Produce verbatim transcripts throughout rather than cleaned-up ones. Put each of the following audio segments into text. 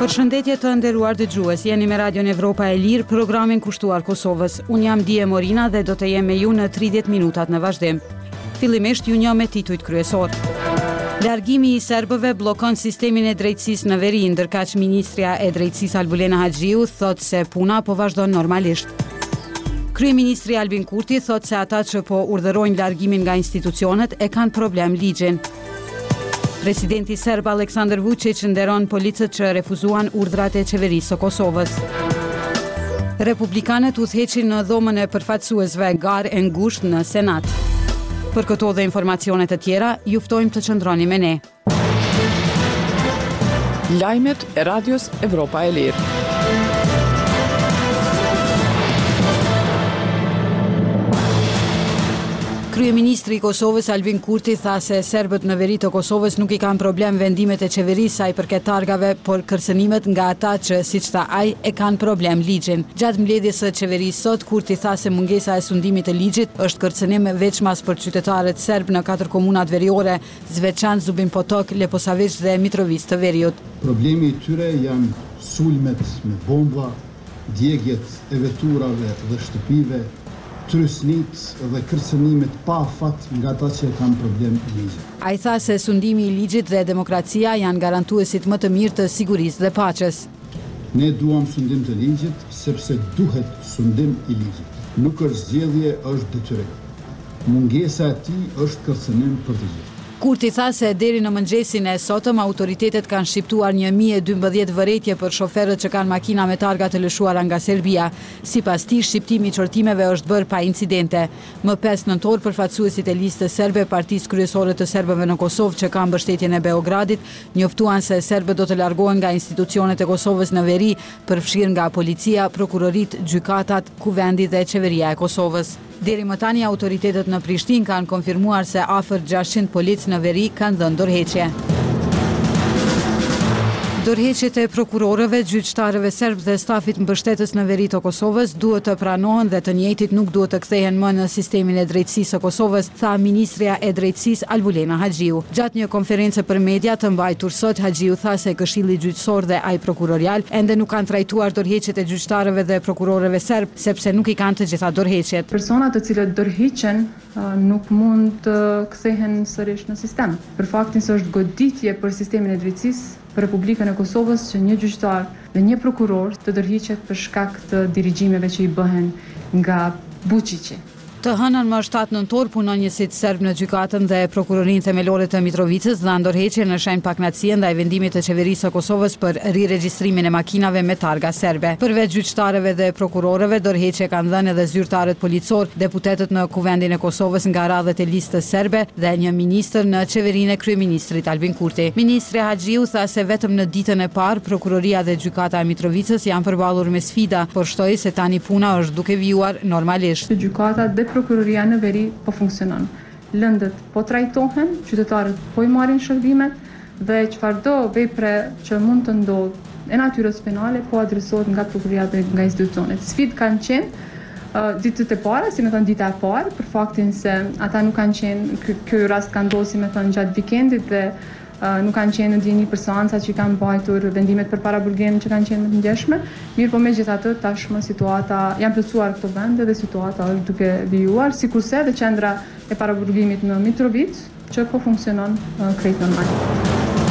Përshëndetje të nderuar dëgjues, jeni me Radion Evropa e Lirë, programin kushtuar Kosovës. Unë jam Dije Morina dhe do të jem me ju në tridhjetë minutat në vazhdim. Fillimisht ju njoh me titujt kryesor. Largimi i serbëve bllokon sistemin e drejtësisë në veri, ndërkaq ministrja e drejtësisë Albulena Haxhiu thot se puna po vazhdon normalisht. Kryeministri Albin Kurti thot se ata që po urdhërojnë largimin nga institucionet e kanë problem ligjin. Presidenti serb Aleksandar Vučić nderon policët që refuzuan urdhrat e qeverisë së Kosovës. Republikanët udhëheqin në dhomën e përfaqësuesve garë e ngushtë në Senat. Për këto dhe informacione të tjera, ju ftojmë të qëndroni me ne. Lajmet e Radios Evropa e Lirë. Kryeministri i Kosovës Albin Kurti tha se serbët në veri të Kosovës nuk i kanë problem vendimet e qeverisë sa i përket targave, por kërcënimet nga ata që, siç tha ai, e kanë problem ligjin. Gjatë mbledhjes së qeverisë sot, Kurti tha se mungesa e sundimit të ligjit është kërcënim veçmas për qytetarët serb në katër komunat veriore, Zvečan, Zubin Potok, Leposavić dhe Mitrovica të Veriut. Problemi i tyre janë sulmet me bomba, djegjet e veturave dhe shtëpive, trysnit dhe kërcënimet pa fat nga ata që kanë problem ligjit. Ai tha se sundimi i ligjit dhe demokracia janë garantuesit më të mirë të sigurisë dhe paqes. Ne duam sundim të ligjit sepse duhet sundim i ligjit. Nuk është zgjedhje, është detyrim. Mungesa e tij është kërcënim për të gjithë. Kurti tha se deri në mëngjesin e sotëm autoritetet kanë shqiptuar një mijë e dymbëdhjetë vërejtje për shoferët që kanë makina me targa të lëshuara nga Serbia. Sipas tij, shqiptimi i çortimeve është bërë pa incidente. Më pesë nëntor, përfaqësuesit e listës serbe Partisë Kryesore të Serbëve në Kosovë që kanë mbështetjen e Beogradit, njoftuan se serbët do të largohen nga institucionet e Kosovës në veri, përfshirë nga policia, prokurorit, gjykatat, kuvendi dhe qeveria e Kosovës. Deri më tani autoritetet në Prishtinë kanë konfirmuar se afër gjashtëqind policë në veri kanë dhënë dorëheqje. Dorëheqjet e prokurorëve, gjyqtarëve serb dhe stafit mbështetës në veri të Kosovës duhet të pranohen dhe të njëjtit nuk duhet të kthehen më në sistemin e drejtësisë së Kosovës, tha ministrja e drejtësisë Albulena Haxhiu. Gjatë një konferencë për media të mbajtur sot, Haxhiu tha se Këshilli Gjyqësor dhe ai prokurorial ende nuk kanë trajtuar dorëheqjet e gjyqtarëve dhe prokurorëve serb sepse nuk i kanë të gjitha dorëheqjet. Personat të cilët dorëhiqen nuk mund të kthehen sërish në sistem. Për faktin se është goditje për sistemin e drejtësisë për Republikën e Kosovës që një gjyqtar dhe një prokuror të dorëhiqet për shkak të dirigjimeve që i bëhen nga Vučići. Të hënën më shtatë nëntor punonjësit serb në gjykatën dhe prokurorinë themelore të Mitrovicës dhanë dorëheqje në shenjë pakënaqësie ndaj vendimit të qeverisë së Kosovës për riregjistrimin e makinave me targa serbe. Përveç gjyqtarëve dhe prokurorëve, dorëheqje kanë dhënë edhe zyrtarët policor, deputetët në Kuvendin e Kosovës nga radhët e listës serbe dhe një ministër në qeverinë e kryeministrit Albin Kurti. Ministri Haxhiu tha se vetëm në ditën e parë prokuroria dhe gjykata e Mitrovicës janë përballur me sfida, por shtoi se tani puna është duke vijuar normalisht. Gjykata dhe prokuroria në veri po funksionon. Lëndët po trajtohen, qytetarët po i marrin shërbimet dhe çfarëdo vepre që mund të ndodhë e natyrës penale po adresohet nga prokuroria dhe nga institucionet. Sfidë kanë qenë uh, ditët e para, si me thënë dita e parë, për faktin se ata nuk kanë qenë, ky, ky rast ka ndodhur si me thënë gjatë vikendit dhe Uh, nuk kanë qenë në dieni për seanca që kanë mbajtur vendimet për para burgimit që kanë qenë të ngjeshme. Mirë, po megjithatë tashmë situata janë plotësuar këto vende dhe situata është duke vijuar, sikurse edhe qendra e para burgimit në Mitrovica që po funksionon uh, krejt normal.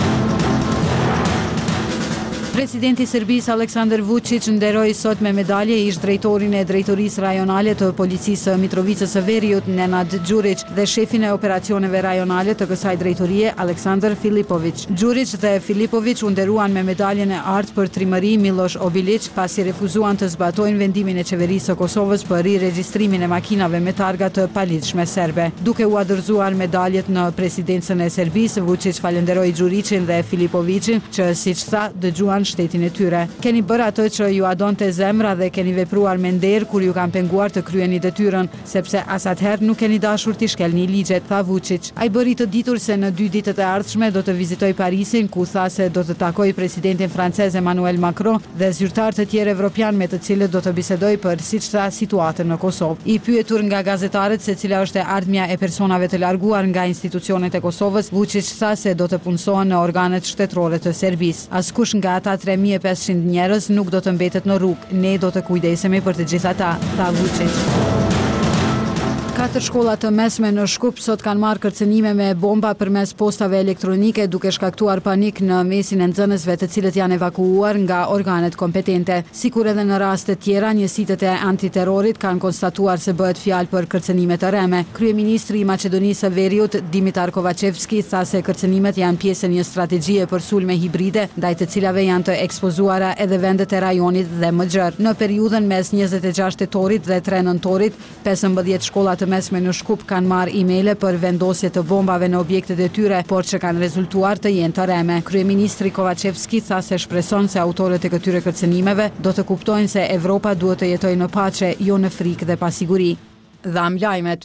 Presidenti i Serbisë Aleksandar Vučić nderoi sot me medalje ish drejtorin e drejtorisë rajonale të policisë së Mitrovicës së Veriut Nenad Đurić dhe shefin e operacioneve rajonale të kësaj drejtorie Aleksandar Filipović. Đurić dhe Filipović u nderuan me medaljen e artë për trimëri Miloš Obilić pasi refuzuan të zbatojnë vendimin e qeverisë së Kosovës për riregjistrimin e makinave me targa të paligjshme serbe. Duke u adorëzuar medaljet në presidencën e Serbisë, Vučić falenderoi Đurićin dhe Filipovićin që, siç tha, dëgjuan shtetin e tyre. Keni bërë atë që ju adonte zemra dhe keni vepruar me nder kur ju kanë penguar të kryeni detyrën, sepse as atëherë nuk keni dashur t'i shkelni ligjet, tha Vučić. Ai bëri të ditur se në dy ditët e ardhshme do të vizitoj Parisin, ku tha se do të takoj presidentin francez Emmanuel Macron dhe zyrtar të tjerë evropian me të cilët do të bisedoj për, siç tha, situatën në Kosovë. I pyetur nga gazetarët se cila është e ardhmja e personave të larguar nga institucionet e Kosovës, Vučić tha se do të punësohen në organet shtetërore të Serbisë. Askush nga ata sa tre mijë e pesëqind njerëz nuk do të mbetet në rrugë. Ne do të kujdesemi për të gjithë ata, tha Vučić. Katër shkolla të mesme në Shkup sot kanë marrë kërcënime me bomba përmes postave elektronike, duke shkaktuar panik në mesin e nxënësve, të cilët janë evakuuar nga organet kompetente. Sikur edhe në raste tjera, njësitet e antiterrorit kanë konstatuar se bëhet fjalë për kërcënime të rreme. Kryeministri i Maqedonisë së Veriut, Dimitar Kovacevski, tha se kërcënimet janë pjesë e një strategjie për sulme hibride, ndaj të cilave janë të ekspozuara edhe vendet e rajonit dhe më gjerë. Në periudhën mes njëzet e gjashtë tetorit dhe tre nëntorit, pesëmbëdhjetë shkolla të mesme në Shkup kanë marrë emaile për vendosje të bombave në objektet e tyre, por që kanë rezultuar të jenë të rreme. Kryeministri Kovacevski tha se shpreson se autorët e këtyre kërcënimeve do të kuptojnë se Evropa duhet të jetojë në paqe, jo në frikë dhe pasiguri. Dham lajmet.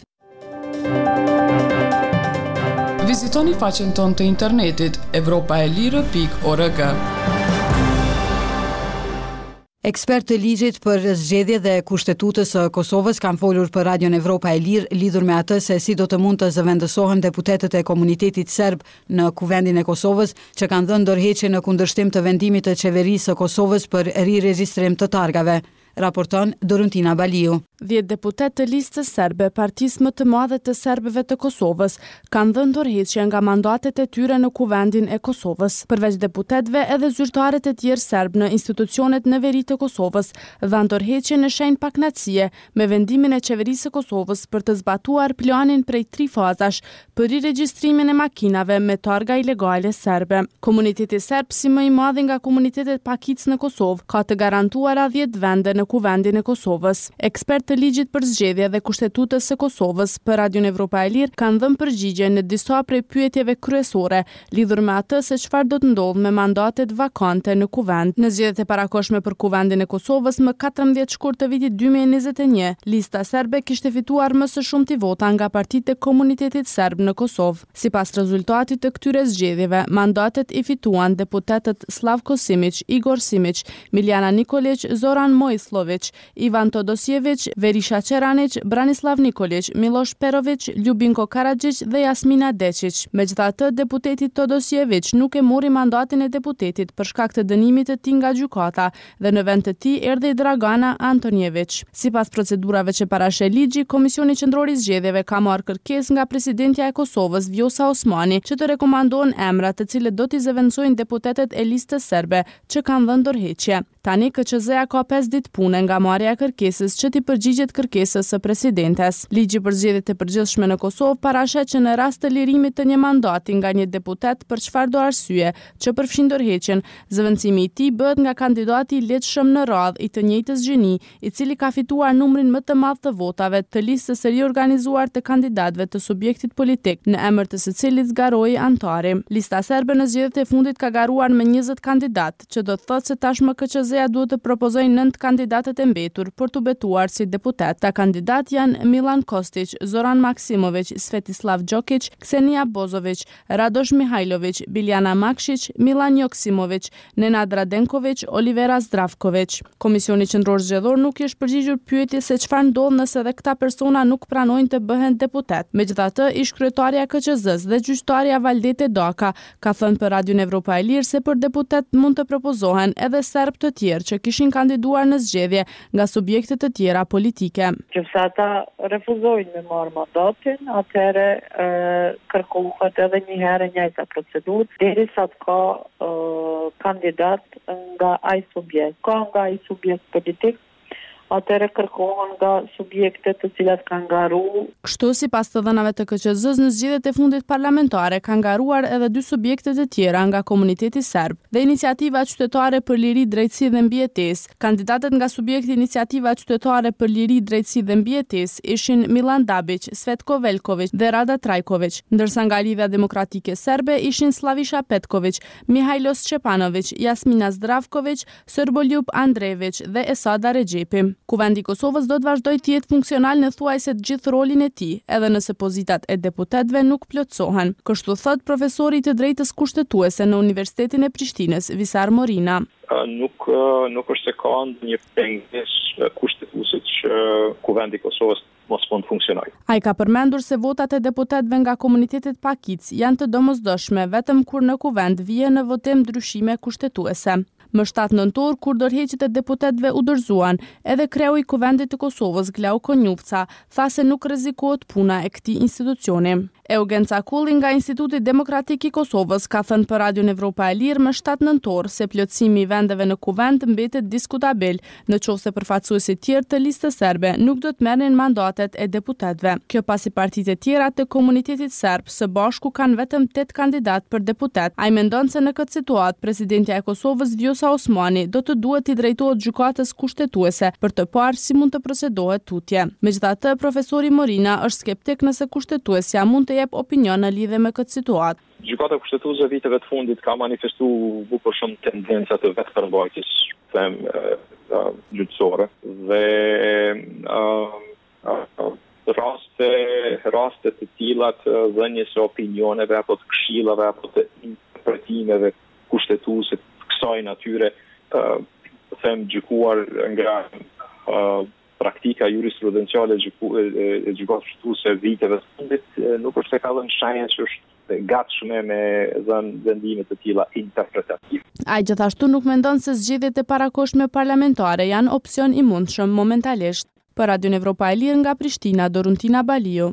Vizitoni faqen tonë të internetit evropaelire pikë org. Ekspertë të ligjit për zgjedhje dhe kushtetues së Kosovës kanë folur për Radion Evropa e Lirë lidhur me atë se si do të mund të zëvendësohen deputetët e komunitetit serb në Kuvendin e Kosovës, që kanë dhënë dorëheqje në kundërshtim të vendimit të qeverisë së Kosovës për riregjistrim të targave. Raporton Doruntina Baliu. dhjetë deputet të listës serbe, partisë më të madhe të serbëve të Kosovës, kanë dhënë dorëheqje nga mandatet e tyre në Kuvendin e Kosovës. Përveç deputetëve, edhe zyrtarët e tjerë serb në institucionet në veri të Kosovës dhanë dorëheqje në shenjë pakënaqësie me vendimin e qeverisë së Kosovës për të zbatuar planin prej tri fazash për riregjistrimin e makinave me targa ilegale serbe. Komuniteti serb, si më i madhi nga komunitetet pakicë në Kosovë, ka të garantuara dhjetë vende në Kuvendin e Kosovës. Ekspert të ligjit për zgjedhje dhe kushtetutës së Kosovës për Radion Evropa e Lirë kanë dhënë përgjigje në disa prej pyetjeve kryesore lidhur me atë se çfarë do të ndodhë me mandatet vakante në Kuvend. Në zgjedhjet e parakohshme për Kuvendin e Kosovës më katërmbëdhjetë shkurt të vitit dy mijë e njëzet e një, lista serbe kishte fituar më së shumti vota nga partitë e komunitetit serb në Kosovë. Sipas rezultatit të këtyre zgjedhjeve, mandatet i fituan deputetët Slavko Simić, Igor Simić, Miljana Nikolić, Zoran Mojslo, Ivan Todosjević, Verisha Čeranić, Branislav Nikolić, Miloš Perović, Ljubinko Karadžić dhe Jasmina Dečić. Megjithatë, deputeti Todosjević nuk e mori mandatin e deputetit për shkak të dënimit të tij nga gjykata dhe në vend të tij erdhi Dragana Antonjević. Sipas procedurave që parashë ligji, Komisioni Qendror i Zgjedhjeve ka marrë kërkesë nga presidentja e Kosovës Vjosa Osmani që të rekomandojnë emra të cilët do t'i zëvendësojnë deputetet e listës serbe që kanë dhënë dorëheqje. Tani K Q Z-ja ka pesë ditë pune nga marrja e kërkesës që t'i përgjigjet kërkesës së presidentes. Ligji për zgjedhjet e përgjithshme në Kosovë parashet që në rast të lirimit të një mandati nga një deputet për çfarëdo arsye që përfshin dorëheqjen, zëvendësimi i tij bëhet nga kandidati i lehtëshëm në radhë i të njëjtës gjini, i cili ka fituar numrin më të madh të votave të listës së riorganizuar të kandidatëve të subjektit politik, në emër të së cilit zgaroi antari. Lista serbe në zgjedhjet e fundit ka garuar me njëzet kandidat, që do të thotë se tashmë K Q Z-ja duhet të propozojnë nëntë kandidatët e mbetur për të betuar si deputet. Ta kandidat janë Milan Kostić, Zoran Maksimović, Svetislav Đokić, Ksenia Bozović, Radoš Mihajlović, Biljana Makšić, Milan Joksimović, Nenad Radenković, Olivera Zdravković. Komisioni Qendror Zgjedhor nuk i është përgjigjur pyetjes se çfarë ndodh nëse edhe këta persona nuk pranojnë të bëhen deputet. Megjithatë, ish kryetaria K Q Z-s dhe gjyqtarja Valdete Daka ka thënë për Radion Evropa e Lirë se për deputet mund të propozohen edhe serb të tjerë që kishin kandiduar në zgjedhje nga subjekte të tjera politike. Nëse ata refuzojnë me marrë mandatin, atëherë kërkohet edhe një herë njëjta procedurë derisa të ka e, kandidat nga ai subjekt. Ka nga ai subjekt politik, atëherë kërkohen nga subjektet të cilat kanë garuar. Kështu, sipas të dhënave të K Q Z-s, në zgjedhjet e fundit parlamentare kanë garuar edhe dy subjekte të tjera nga komuniteti serb dhe Iniciativa Qytetare për Liri, Drejtësi dhe Mbijetesë. Kandidatët nga subjekti Iniciativa Qytetare për Liri, Drejtësi dhe Mbijetesë ishin Milan Dabić, Svetko Veljković dhe Rada Trajković, ndërsa nga Lidhja Demokratike Serbe ishin Slavisha Petković, Mihajlo Stjepanović, Jasmina Zdravković, Sërboljub Andrejević dhe Esada Rexhepi. Kuvendi i Kosovës do të vazhdojë të jetë funksional në thuajse të gjithë rolin e tij, edhe nëse pozitat e deputetëve nuk plotësohen. Kështu thot profesori i të drejtës kushtetuese në Universitetin e Prishtinës, Visar Morina. Nuk nuk është se ka një pengesë kushtetuese që Kuvendi i Kosovës mos mund të funksionojë. Ai ka përmendur se votat e deputetëve nga komunitetet pakic janë të domosdoshme vetëm kur në Kuvend vije në votim ndryshime kushtetuese. Më shtatë nëntor, kur dorëheqjet e deputetëve u dorëzuan, edhe kreu i Kuvendit të Kosovës, Glauko Njupca, tha se nuk rrezikohet puna e këtij institucioni. Eugen Cakulli nga Instituti Demokratik i Kosovës ka thënë për Radion Evropa e Lirë më shtatë nëntor se plotësimi i vendeve në kuvend mbetet diskutabil, në qoftë se përfaqësuesit tjerë të listës serbe nuk do të merrnin mandatet e deputetëve. Kjo pasi partitë e tjera të komunitetit serb së bashku kanë vetëm tetë kandidat për deputet. Ai mendon se në këtë situatë presidentja e Kosovës Vjosa Osmani do të duhet i drejtohet gjykatës kushtetuese për të parë si mund të procedohet tutje. Megjithatë, profesori Morina është skeptik nëse kushtetuesja mund të jep opinion në lidhje me këtë situatë. Gjykata kushtetuese viteve të fundit ka manifestuar bukur shumë tendenca të vetëpërmbajtjes them gjyqësore dhe raste raste të tilla të dhënies së opinioneve apo të këshillave apo të interpretimeve kushtetuese të kësaj natyre them gjykuar nga praktika jurisprudenciale e gjykatës kushtetuese viteve të fundit nuk është se ka dhënë shenjë që është gatshme me dhënë vendime të tilla interpretative. Ai gjithashtu nuk mendon se zgjedhjet e parakohshme parlamentare janë opsion i mundshëm momentalisht. Për Radion Evropa e Lirë nga Prishtina, Doruntina Baliu.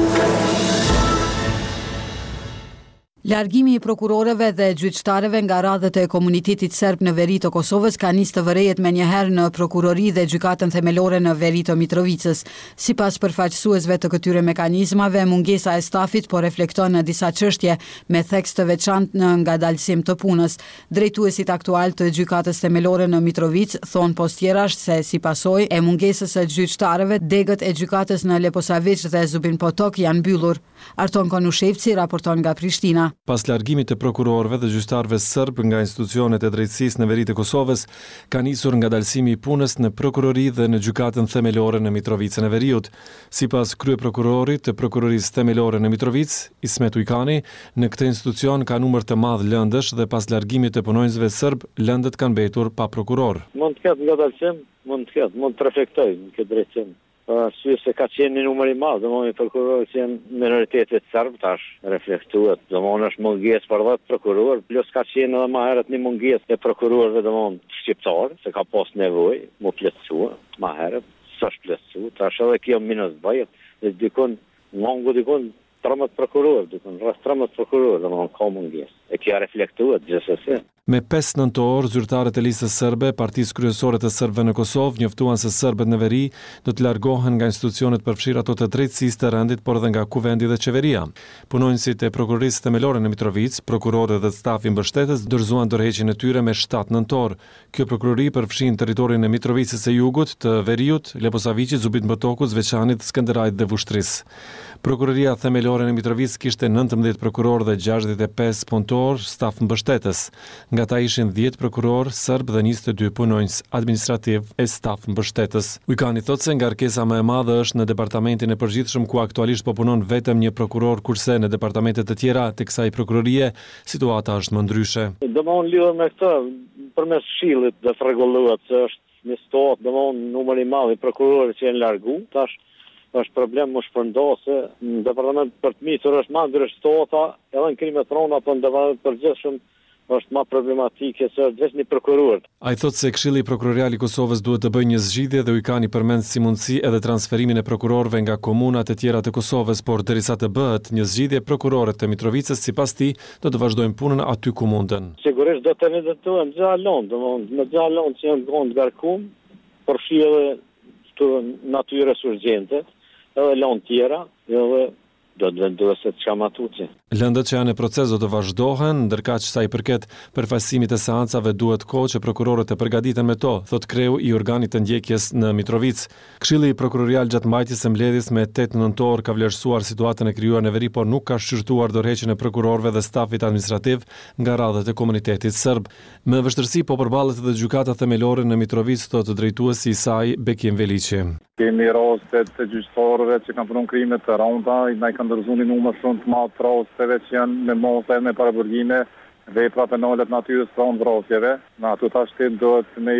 Largimi i prokurorëve dhe gjyqtarëve nga radhët e komunitetit serb në veri të Kosovës ka nisë të vërejet me njëherë në prokurori dhe gjykatën themelore në veri të Mitrovicës. Sipas përfaqësuesve të këtyre mekanizmave, mungesa e stafit po reflekton në disa çështje me thekst të veçantë në ngadalësim të punës. Drejtuesit aktual të gjykatës themelore në Mitrovicë thon postjerash se si pasojë e mungesës së gjyqtarëve, degët e gjykatës në Leposavić dhe Zubin Potok janë mbyllur. Arton Konushevci raporton nga Prishtina. Pas largimit të prokurorëve dhe gjyqtarëve serb nga institucionet e drejtësisë në veri të Kosovës, ka nisur ngadalësimi i punës në prokurori dhe në gjykatën themelore në Mitrovicën e Veriut. Sipas kryeprokurorit të prokurorisë themelore në Mitrovicë, Ismet Ujkani, në këtë institucion ka numër të madh lëndësh dhe pas largimit të punonjësve serb, lëndët kanë mbetur pa prokuror. Mund të ketë ngadalësim, mund të ketë, mund të reflektojë në këtë drejtim. Arsye se ka qenë një numër i madh, domethënë prokurorët që janë minoritetet serb tash reflektuat, domethënë është mungesë për dhjetë prokuror, plus ka qenë edhe më herët një mungesë e prokurorëve domethënë shqiptarë, se ka pas nevojë mu plotësua më herët, s'është plotësuar, tash edhe kjo minus bëhet, dhe dikon mungu dikon tretëmbëdhjetë prokurorë, dikon rreth tretëmbëdhjetë prokurorë, domethënë ka mungesë. E kjo reflektohet gjithsesi. Me pesë nëntor, zyrtarët e listës serbe, partisë kryesore të serbëve në Kosovë, njoftuan se serbët në veri do të largohen nga institucionet përfshirë ato të drejtësisë të rendit, por edhe nga kuvendi dhe qeveria. Punonjësit e prokurorisë themelore në Mitrovicë, prokurorët dhe stafi mbështetës dorëzuan dorëheqjen e tyre me shtatë nëntor. Kjo prokurori përfshin territorin e Mitrovicës së Jugut, të Veriut, Leposavićit, Zubit Mbotokut, Zveçanit, Skënderajit dhe Vushtrisë. Prokuroria themelore në Mitrovicë kishte nëntëmbëdhjetë prokurorë dhe gjashtëdhjetë e pesë punëtor staf mbështetës. Nga ta ishin dhjetë prokurorë serb dhe njëzet e dy punonjës administrativ e staf mbështetës. Ujkani thotë se ngarkesa më e madhe është në departamentin e përgjithshëm ku aktualisht po punon vetëm një prokuror, kurse në departamentet të tjera të kësaj prokurorie situata është më ndryshe. Domthon lidhur me këtë, përmes këshillit do të rregullohet se është një situatë domthon numër i madh i prokurorëve që janë largu, tash është problem më shpërndose, në departament për të mitur është ma ndryshtohata, edhe në krimet rona, apo në departament përgjithshëm është ma problematike se është veç një prokuror. Ai thotë se Këshilli Prokurorial i Kosovës duhet të bëjë një zgjidhje dhe Ujkani përmend si mundësi edhe transferimin e prokurorëve nga komunat e tjera të Kosovës, por derisa të bëhet një zgjidhje, prokurorët të Mitrovicës sipas tij do të vazhdojnë punën aty ku munden. Sigurisht do të evidentojmë xhalon, domthonë me xhalon që janë gjon ngarkum, përfshi edhe të natyrës urgjente, edhe lanë tjera, edhe do të vendoset çka matuçi. Lëndët që janë në proces do të vazhdohen, ndërkaq sa i përket përfaqësimit të seancave duhet kohë që prokurorët të përgatiten me to, thot kreu i organit të ndjekjes në Mitrovicë. Këshilli prokurorial gjatë mbajtjes së mbledhjes me tetë nëntor ka vlerësuar situatën e krijuar në veri, por nuk ka shqyrtuar dorëheqjen e prokurorëve dhe stafit administrativ nga radhët e komunitetit serb. Me vështirësi po përballet edhe gjykata themelore në Mitrovicë, thot drejtuesi i saj Bekim Veliçi. Kemi rastet të gjyqtarëve që kanë punuar krime të rënda, na kanë dorëzuar numër shumë të madh rasteve që janë me mosa me paraburgime, vepra penale të natyrës pranë vrasjeve. Na ato tash duhet me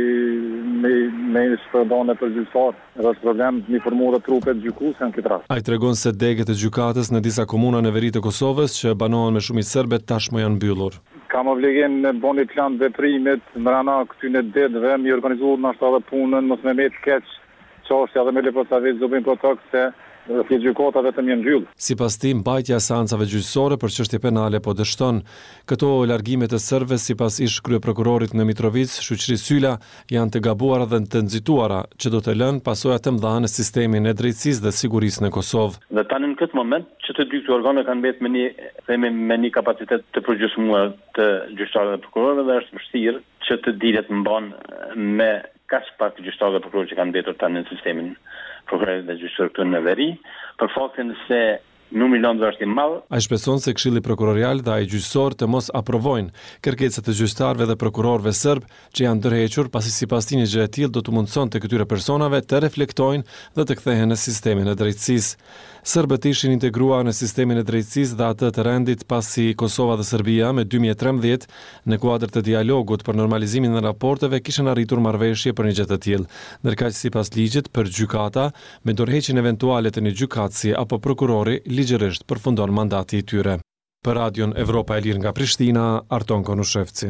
me me shpërndarje për gjyqtar. Është problem një formullë trupe gjykuese në këtë rast. Ai tregon se degët e gjykatës në disa komuna në veri të Kosovës që banohen me shumicë serbe tashmë janë mbyllur. Kam obligim në boni plan veprimit mbrana këtyne ditëve, mi organizuar nashta edhe punën, mos me met keq çështja dhe me leprosavit zubin po tok se si gjykata vetëm janë gjyllë. Sipas tij, mbajtja e seancave gjyqësore për çështje penale po dështon këto largime të serbëve sipas ish kryeprokurorit në Mitrovic, shoqëri Syla, janë të gabuara dhe të nxituara, që do të lënë pasoja të mëdha në sistemin e drejtësisë dhe sigurisë në Kosovë. Dhe tani në këtë moment që të dy këto organe kanë mbetë me një themi me një kapacitet të përgjysmuar të gjyqtarëve dhe prokurorëve dhe është vështirë që të dilet mban me kaq pak gjyqtarë dhe prokurorë që kanë mbetur tani në sistemin prokurorit dhe gjyqtarë këtu në veri, për faktin se numri i lëndëve është i madh. Ai shpreson se Këshilli Prokurorial dhe ai gjyqësor të mos aprovojnë kërkesat e gjyqtarëve dhe prokurorëve serb që janë ndërhequr, pasi sipas tij një gjë e tillë do të mundsonte këtyre personave të reflektojnë dhe të kthehen në sistemin e drejtësisë. Serbët ishin integruar në sistemin e drejtësisë dhe atë të rendit pasi Kosova dhe Serbia me dy mijë e trembëdhjetë në kuadër të dialogut për normalizimin e raporteve kishin arritur marrëveshje për një gjë të tillë, ndërkaq sipas ligjit për gjykata me ndërheqjen eventuale të një gjykatësi apo prokurori ligjërisht përfundon mandati i tyre. Për Radion Evropa e Lirë nga Prishtina, Arton Konushevci.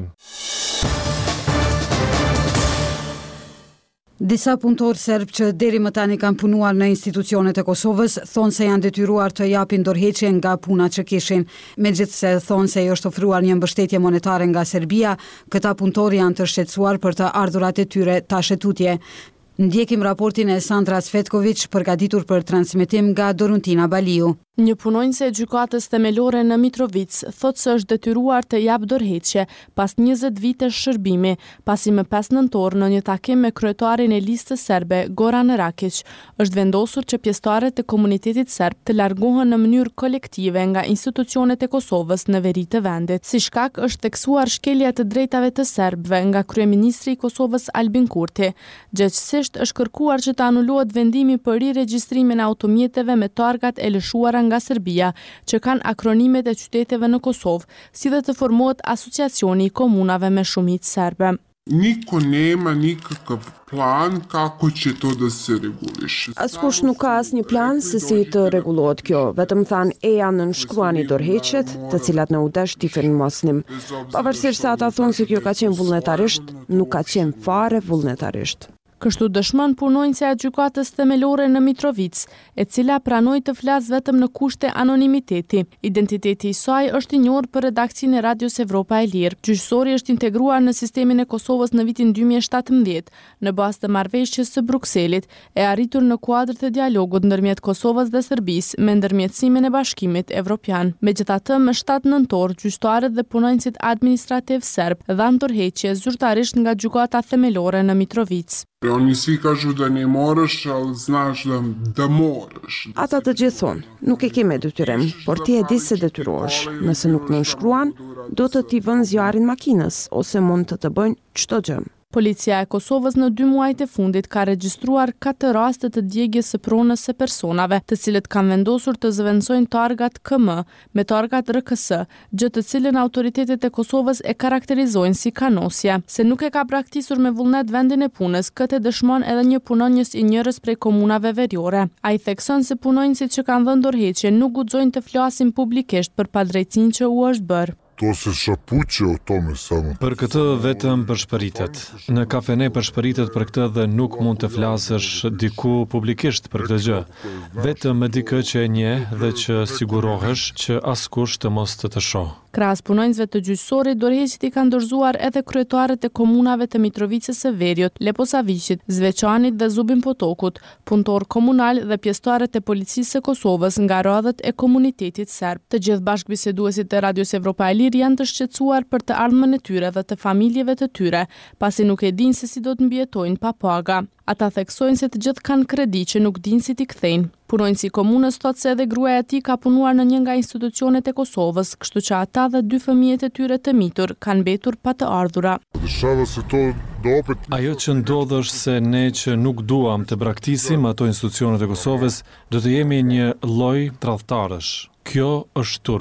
Disa punëtorë serb që deri më tani kanë punuar në institucionet e Kosovës thonë se janë detyruar të japin dorëheqje nga puna që kishin. Megjithse thonë se i është ofruar një mbështetje monetare nga Serbia, këta punëtorë janë të shqetësuar për të ardhurat e tyre tashetutje. Ndjekim raportin e Sandra Cvetković përgatitur për transmetim nga Doruntina Baliu. Një punonjëse e gjykatës themelore në Mitrovic thotë se është detyruar të jap dorëheqje pas njëzet vite shërbimi, pasi më pesë nëntor në një takim me kryetarin e listës serbe, Goran Rakić, është vendosur që pjesëtarët e komunitetit serb të largohen në mënyrë kolektive nga institucionet e Kosovës në veri të vendit. Si shkak është theksuar shkelja të drejtave të serbëve nga kryeministri i Kosovës Albin Kurti. Gjithsesi është kërkuar që të anulohet vendimi për riregjistrimin e automjeteve me targat e lëshuara nga Serbia, që kanë akronimet e qyteteve në Kosovë, si dhe të formohet asociacioni i komunave me shumicë serbe. Niko nema nikakav plan kako će to da se reguliše. Askush nuk ka asnjë plan se si të rregullohet kjo, vetëm than e janë nënshkruani dorëheqjet, të cilat në u desh t'i firmosnim. Pavarësisht se ata thonë se kjo ka qenë vullnetarisht, nuk ka qenë fare vullnetarisht. Kështu dëshmon punonjësja e gjykatës themelore në Mitrovic, e cila pranoi të flasë vetëm në kushte anonimiteti. Identiteti i saj është i njohur për redakcinë e Radios Evropa e Lirë. Gjyqësori është integruar në sistemin e Kosovës në vitin dy mijë e shtatëmbëdhjetë, në bazë të marrëveshjes së Brukselit, e arritur në kuadër të dialogut ndërmjet Kosovës dhe Serbisë me ndërmjetësimin e Bashkimit Evropian. Megjithatë, më shtatë nëntor, gjyqtarët dhe punonjësit administrativ serb dhanë dorëheqje zyrtarisht nga gjykata themelore në Mitrovic. Oni svi kažu da ne moraš, ali znaš da, da moraš. Ata të gjithë thonë, nuk e keme detyrim, por ti e di se detyrohesh. Nëse nuk nënshkruan, do të t'i vënë zjarin makinës, ose mund të të bëjnë çdo gjë. Policia e Kosovës në dy muajt e fundit ka regjistruar katër raste të djegjes së pronës së personave, të cilët kanë vendosur të zëvendësojnë targat K M me targat R K S, gjë të cilën autoritetet e Kosovës e karakterizojnë si kanosje. Se nuk e ka braktisur me vullnet vendin e punës, këtë dëshmon edhe një punonjës i njërës prej komunave veriore. Ai thekson se punonjësit që kanë dhënë dorëheqje nuk guxojnë të flasin publikisht për padrejtësinë që u është bërë. To se shapuće o tome samo. Për këtë vetëm përshpëritet. Në kafene përshpëritet për këtë dhe nuk mund të flasësh diku publikisht për këtë gjë. Vetëm me dikë që e njeh dhe që sigurohesh që askush të mos të të shoh. Krahas punonjësve të gjyqësorit, dorëheqjet i kanë dorëzuar edhe kryetarët e komunave të Mitrovicës së Veriut, Leposaviqit, Zveçanit dhe Zubin Potokut, punëtor komunal dhe pjesëtarët e policisë së Kosovës nga radhët e komunitetit serb. Të gjithë bashkëbiseduesit e Radios Evropa e Lirë janë të shqetësuar për të ardhmen e tyre dhe të familjeve të tyre, pasi nuk e dinë se si do të mbijetojnë pa paga. Ata theksojnë se të gjithë kanë kredi që nuk dinë si t'i kthejnë. Punonjësi i komunës thotë se edhe gruaja e tij ka punuar në një nga institucionet e Kosovës, kështu që ata dhe dy fëmijët e tyre të mitur kanë mbetur pa të ardhura. Ajo që ndodh është se ne që nuk duam të braktisim ato institucionet e Kosovës, do të jemi një lloj tradhtarësh. Kjo është turp.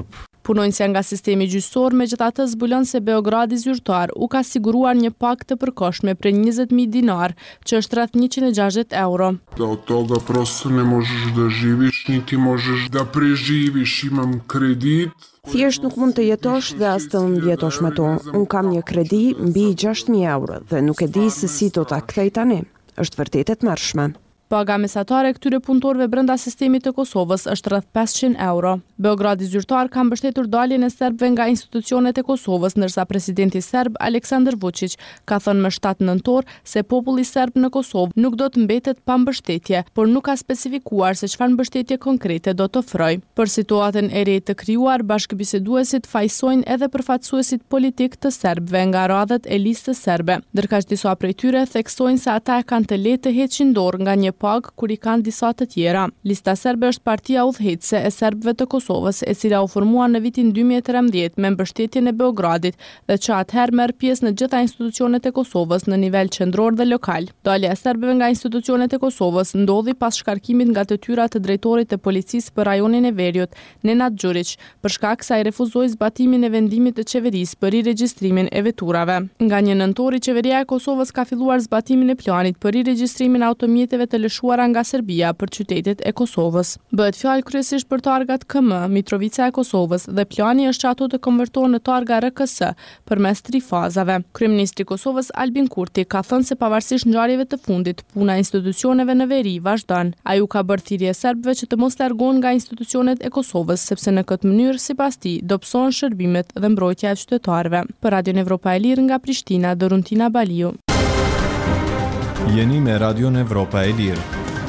Punonjësja nga sistemi gjyqësor megjithatë zbulon se Beogradi zyrtar u ka siguruar një pagë të përkohshme për njëzet mijë dinar, që është rreth njëqind e gjashtëdhjetë euro. Da od toga prosto ne možeš da živiš, niti možeš da preživiš, imam kredit. Thjesht nuk mund të jetosh dhe as të mbjetosh me to. Unë kam një kredi mbi gjasht mijë euro dhe nuk e di se si do ta kthej tani. Është vërtet e tmerrshme. Paga mesatare e këtyre punëtorëve brenda sistemit të Kosovës është rreth pesëqind euro. Beogradi zyrtar ka mbështetur daljen e serbëve nga institucionet e Kosovës, ndërsa presidenti serb Aleksandar Vučić ka thënë më shtatë nëntor se populli serb në Kosovë nuk do të mbetet pa mbështetje, por nuk ka specifikuar se çfarë mbështetje konkrete do të ofrojë. Për situatën e re të krijuar, bashkëbiseduesit fajsojnë edhe përfaqësuesit politik të serbëve nga radhët e listës serbe, ndërkaq disa prej tyre theksojnë se ata e kanë të lehtë të heqin dorë nga një pagë kur i kanë disa të tjera. Lista serbe është partia udhëheqëse e serbëve të Kosovës, e cila u formua në vitin dy mijë e trembëdhjetë me mbështetjen e Beogradit dhe që atëherë merr pjesë në gjitha institucionet e Kosovës në nivel qendror dhe lokal. Dalja e serbëve nga institucionet e Kosovës ndodhi pas shkarkimit nga detyra të drejtorit të policisë për rajonin e Veriut, Nenad Xhurić, për shkak se ai refuzoi zbatimin e vendimit të qeverisë për riregjistrimin e veturave. Nga një nëntori, qeveria e Kosovës ka filluar zbatimin e planit për riregjistrimin e automjeteve të lëshuara nga Serbia për qytetet e Kosovës. Bëhet fjalë kryesisht për targat K M, Mitrovica e Kosovës, dhe plani është që ato të konvertohen në targa R K S përmes tri fazave. Kryeministri i Kosovës Albin Kurti ka thënë se pavarësisht ngjarjeve të fundit, puna e institucioneve në veri vazhdon. Ai u ka bërë thirrje serbëve që të mos largohen nga institucionet e Kosovës, sepse në këtë mënyrë, sipas tij, dobësohen shërbimet dhe mbrojtja e qytetarëve. Për Radion Evropa e Lirë nga Prishtina, Doruntina Baliu. Jeni me Radion Evropa e Lirë.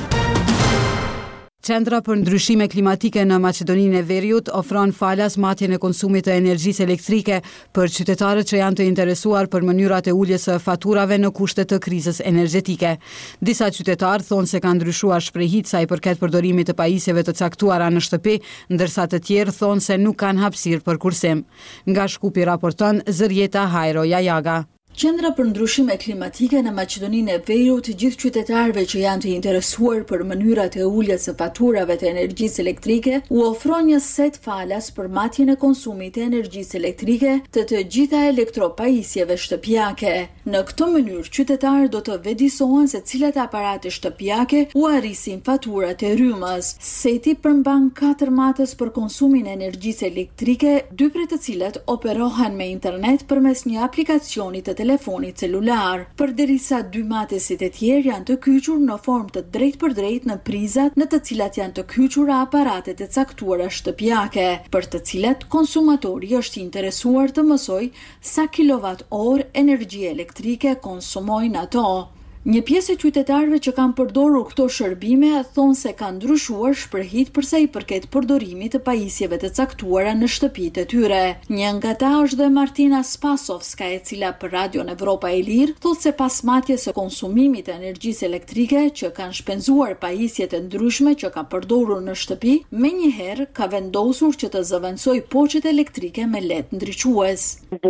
Qendra për ndryshime klimatike në Maqedoninë e Veriut ofron falas matjen e konsumit të energjisë elektrike për qytetarët që janë të interesuar për mënyrat e uljes së faturave në kushte të krizës energjetike. Disa qytetarë thonë se kanë ndryshuar shprehit sa i përket përdorimit të pajisjeve të caktuara në shtëpi, ndërsa të tjerë thonë se nuk kanë hapësirë për kursim. Nga Shkupi raporton Zërjeta Hajro Jajaga. Qendra për ndryshime klimatike në Maqedoninë e Veriut, gjithë qytetarëve që janë të interesuar për mënyrat e uljes së faturave të energjisë elektrike, u ofron një set falas për matjen e konsumit të energjisë elektrike të të gjitha elektropajisjeve shtëpiake. Në këtë mënyrë, qytetarët do të vedisohen se cilat aparate shtëpiake u arrisin faturat e rrymës. Seti përmban katër matës për konsumin e energjisë elektrike, dy prej të cilat operohen me internet përmes një aplikacioni të telefonit celular, përderisa dy matesit e tjerë janë të kyçur në formë të drejt për drejt në prizat në të cilat janë të kyçura aparatet e caktuara shtëpiake, për të cilat konsumatori është interesuar të mësojë sa kilowatt orë energji elektrike konsumojnë ato. Një pjesë e qytetarëve që kanë përdorur këto shërbime thonë se kanë ndryshuar shprehit përsa i përket përdorimit të pajisjeve të caktuara në shtëpitë e tyre. Një nga ta është dhe Martina Spasovska, e cila për Radion Evropa e Lirë thotë se pas matjes së konsumimit të energjisë elektrike që kanë shpenzuar pajisjet e ndryshme që ka përdorur në shtëpi, menjëherë ka vendosur që të zëvendësoj poçet elektrike me let ndriçues.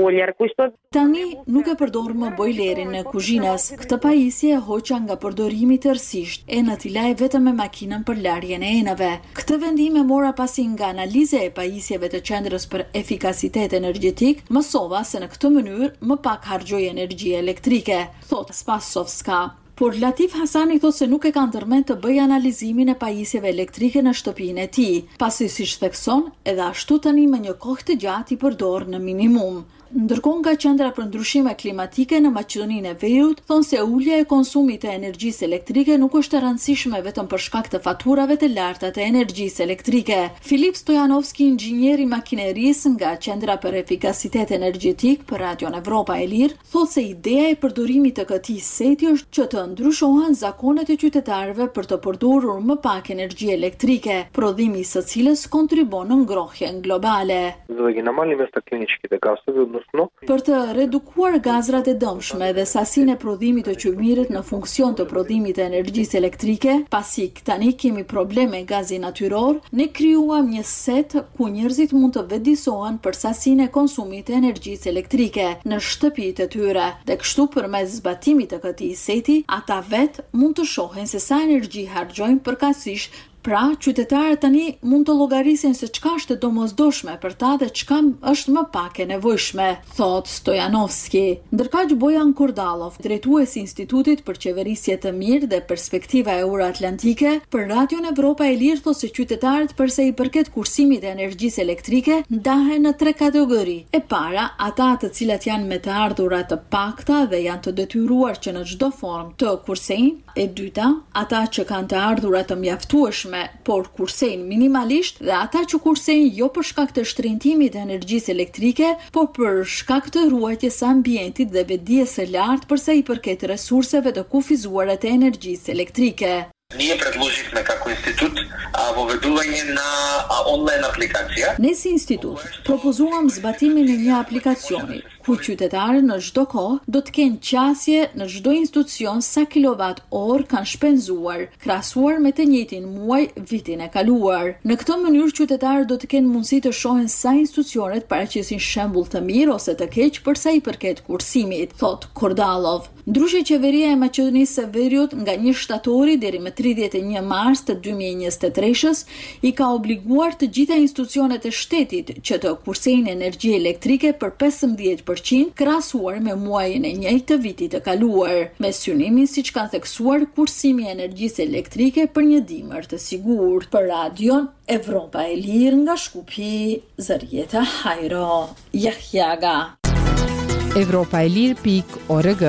Tani nuk e përdor më bojlerin në kuzhinas. Këtë pajisje e hoqa nga përdorimi tërësisht, enët i laj vetëm me makinën për larjen e enëve. Këtë vendim e mora pasi nga analize e pajisjeve të qendrës për efikasitet energjetik, mësova se në këtë mënyrë më pak harxhoj energji elektrike, thot Spasovska. Por Latif Hasani thot se nuk e ka ndërmend të bëjë analizimin e pajisjeve elektrike në shtëpinë e tij, pasi siç thekson, edhe ashtu tani me një kohë të gjatë i përdor në minimum. Ndërkohë nga Qendra për ndryshime klimatike në Maqedoninë e Veriut thonë se ulja e konsumit të energjisë elektrike nuk është e rëndësishme vetëm për shkak të faturave të larta të energjisë elektrike. Filip Stojanovski, inxhinier i makinerisë nga Qendra për efikasitet energjetik për Radion Evropa e Lirë, thotë se ideja e përdorimit të këtij seti është që të ndryshohen zakonet e qytetarëve për të përdorur më pak energji elektrike, prodhimi i së cilës kontribon në ngrohjen globale. Për të redukuar gazrat e dëmshme dhe sasinë e prodhimit të qymirit në funksion të prodhimit të energjisë elektrike, pasi tani kemi probleme gazi natyror, ne krijuam një set ku njerëzit mund të vedisohen për sasinë e konsumit të energjisë elektrike në shtëpitë e tyre. Dhe kështu përmes zbatimit të këtij seti, ata vetë mund të shohin se sa energji harxojnë përkatësisht Pra, qytetarët tani mund të llogarisin se çka është e domosdoshme për ta dhe çka është më pak e nevojshme, thot Stojanovski. Ndërkaq Bojan Kordallov, drejtuesi i Institutit për Qeverisje të Mirë dhe Perspektiva Euroatlantike, për Radion Evropa e Lirë thotë se qytetarët përsa i përket kursimit të energjisë elektrike ndahen në tre kategori. E para, ata të cilat janë me të ardhurat të pakta dhe janë të detyruar që në çdo formë të kursejnë. E dyta, ata që kanë të ardhurat të mjaftueshme, por kursejnë minimalisht, dhe ata që kursejnë jo për shkak të shtrëngimit të energjisë elektrike, por për shkak të ruajtjes së ambientit dhe vetdijes së lartë përsa i përket resurseve të kufizuara të energjisë elektrike. Ние предложихме како институт въведување на онлайн апликација. Ne si institut propozuam zbatimin e një aplikacioni ku qytetarët në çdo kohë do të kenë qasje në çdo institucion sa kilowatt orë kanë shpenzuar, krahasuar me të njëjtin muaj vitin e kaluar. Në këtë mënyrë qytetarët do të kenë mundësi të shohin sa institucionet paraqesin shembull të mirë ose të keq për sa i përket kursimit, thot Kordallov. Ndryshe qeveria e Maqedonisë së Veriut nga një shtatori deri më tridhjetë e një mars të dy mijë e njëzet e tre i ka obliguar të gjitha institucionet e shtetit që të kursejnë energji elektrike për pesëmbëdhjetë përqind krahasuar me muajin e njëjtë të vitit të kaluar, me synimin siç ka theksuar kursimi i energjisë elektrike për një dimër të sigurt. Për Radion Evropa e Lirë nga Shkupi, Zarieta Hajro, Jahjaga. Evropa e Lirë pikë org.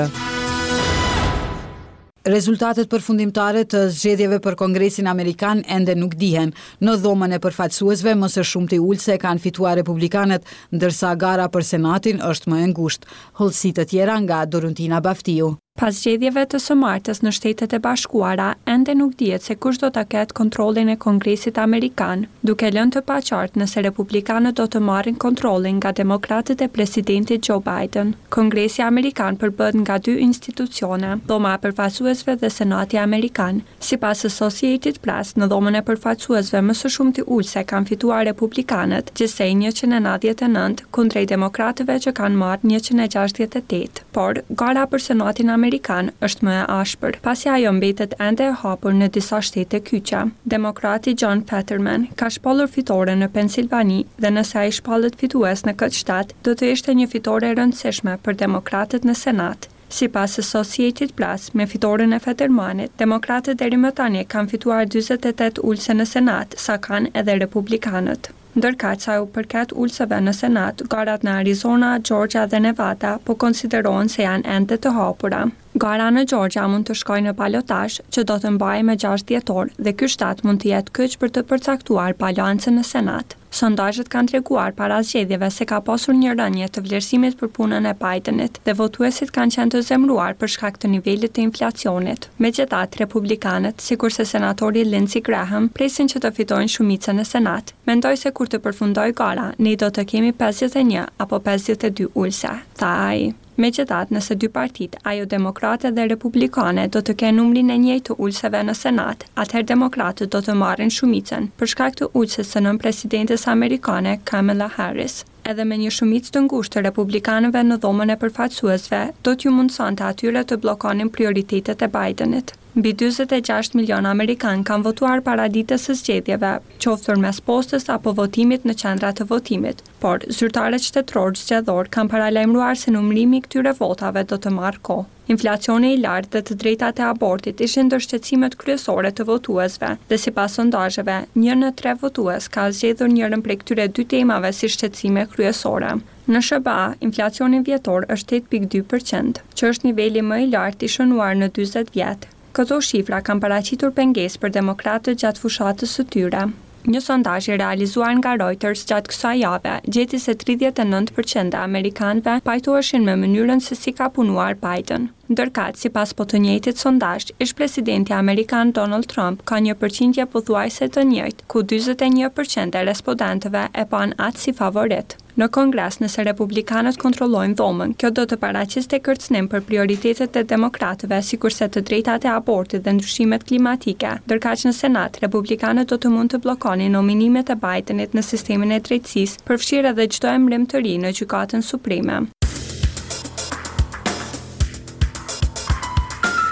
Rezultatet përfundimtare të zgjedhjeve për Kongresin Amerikan ende nuk dihen. Në dhomën e përfaqësuesve, më së shumti ulse kanë fituar republikanët, ndërsa gara për Senatin është më e ngushtë. Hollësi të tjera nga Doruntina Baftiu. Pas zgjedhjeve të së martës në Shtetet e Bashkuara, ende nuk dihet se kush do ta ketë kontrollin e Kongresit Amerikan, duke lënë të paqartë nëse republikanët do të marrin kontrollin nga demokratët e presidentit Joe Biden. Kongresi Amerikan përbëhet nga dy institucione, Dhoma e Përfaqësuesve dhe Senati Amerikan. Sipas Associated Press, në dhomën e përfaqësuesve më së shumti ulse kanë fituar republikanët, gjysej njëqind e nëntëdhjetë e nëntë kundrejt demokratëve që kanë marrë njëqind e gjashtëdhjetë e tetë. Por gara për Senatin Amerikan është më e ashpër, pasi ajo mbetet ende e hapur në disa shtete kyça. Demokrati John Fetterman ka shpallur fitore në Pensilvani dhe nëse ai shpallet fitues në këtë shtat, do të ishte një fitore e rëndësishme për demokratët në Senat. Sipas Associated Press, me fitoren e Fettermanit, demokratët deri më tani kanë fituar dyzet e tetë ulse në Senat, sa kanë edhe republikanët. Ndërkaq sa u përket ulseve në Senat, garat në Arizona, Georgia dhe Nevada po konsiderohen se janë ende të hapura. Gara në Georgia mund të shkojë në balotazh, që do të mbajë me gjashtë dhjetor, dhe ky shtat mund të jetë kyç për të përcaktuar balancën në Senat. Sondazhet kanë treguar para zgjedhjeve se ka pasur një rënje të vlerësimit për punën e Bidenit dhe votuesit kanë qenë të zemruar për shkak të nivelit të inflacionit. Megjithatë, republikanët, sikurse senatori Lindsey Graham, presin që të fitojnë shumicën në Senat. Mendoj se kur të përfundojë gara, ne do të kemi pesëdhjetë e një apo pesëdhjetë e dy ulse, tha ai. Megjithatë, nëse dy partit, ajo demokrate dhe republikane, do të kenë numrin e njëjtë të ulseve në Senat, atëherë demokratët do të marrin shumicën, për shkak të ulses së nën presidentes amerikane Kamala Harris. Edhe me një shumicë të ngushtë të republikanëve në dhomën e përfaqësuesve, do t'ju mundsonte atyre të bllokonin prioritetet e Bidenit. Mbi dyzet e gjashtë milion amerikan kanë votuar para ditës së zgjedhjeve, qoftë mes postës apo votimit në qendra të votimit, por zyrtarët shtetëror zgjedhor kanë paralajmëruar se numërimi i këtyre votave do të marrë kohë. Inflacioni i lartë dhe të drejtat e abortit ishin ndër shqetësimet kryesore të votuesve, dhe sipas sondazheve, një në tre votues ka zgjedhur njërin prej këtyre dy temave si shqetësime kryesore. Në S B A, inflacioni vjetor është tetë pikë dy përqind, që është niveli më i lartë i shënuar në dyzet vjet. Këto shifra kanë paraqitur pengesë për demokratët gjatë fushatës së tyre. Një sondazh i realizuar nga Reuters gjatë kësaj jave gjeti se tridhjetë e nëntë përqind e amerikanëve pajtoheshin me mënyrën se si ka punuar Biden. Ndërkaq, sipas po të njëjtit sondazh, ish presidenti amerikan Donald Trump ka një përqindje pothuajse të njëjtë, ku dyzet e një përqind e respondentëve e kanë atë si favorit. Në Kongres, nëse republikanët kontrollojnë dhomën, kjo do të paraqiste kërcënim për prioritetet e demokratëve, sikurse të drejtat e abortit dhe ndryshimet klimatike. Ndërkaq në Senat, republikanët do të mund të bllokonin nominimet e Bidenit në sistemin e drejtësisë, përfshirë edhe çdo emrim të ri në Gjykatën Supreme.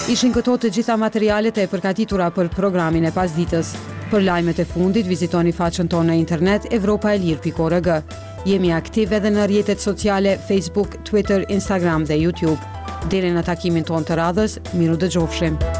Ishin këto të gjitha materialet e përgatitura për programin e pasditës. Për lajmet e fundit, vizitoni faqen tonë në internet evropaelir pikë org. Jemi aktiv edhe në rrjetet sociale Facebook, Twitter, Instagram dhe YouTube. Deri në takimin tonë të radhës, miru dëgjofshim.